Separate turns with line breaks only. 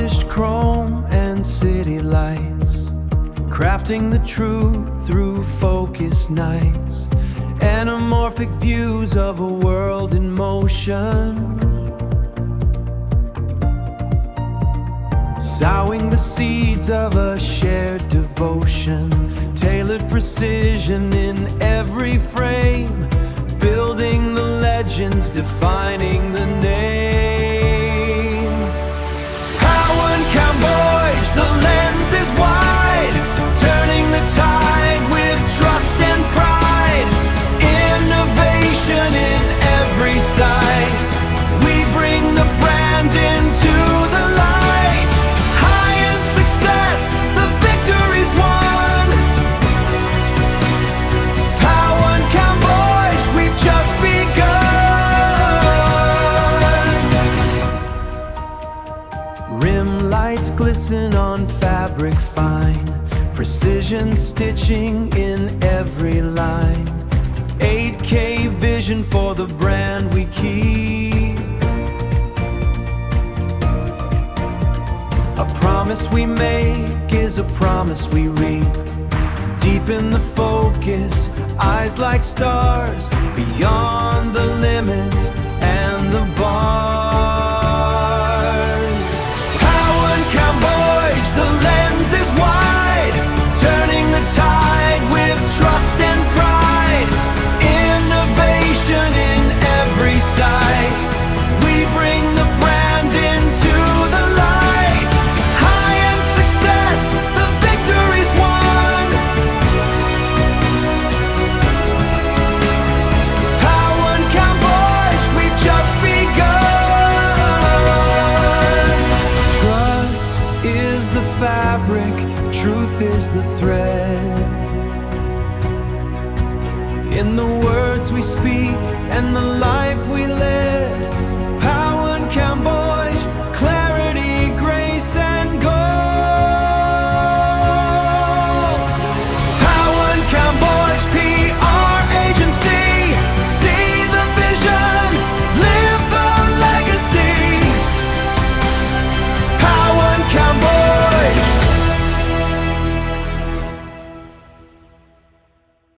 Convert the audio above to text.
polished chrome and city lights, crafting the truth through focused nights, anamorphic views of a world in motion, sowing the seeds of a shared devotion, tailored precision in every frame, building the legends, defining the name. Power and Cambodge, the lens is wide, turning the tide with trust and pride. Innovation in every side, we bring the brand into the light. High-end success, the victory's won. Power and Cambodge, we've just begun. Rim lights glisten on fabric fine, precision stitching in every line. 8K vision for the brand we keep. A promise we make is a promise we reap. Deep in the focus, eyes like stars, beyond the limits and the bars. Power and Cambodge, the lens is wide, turning the tide with trust and pride. Innovation in every side, we bring the brand into the light. High-end success, the victory's won. Power and Cambodge, we've just begun. Trust is the fabric, truth is the thread. In the words we speak and the life we live,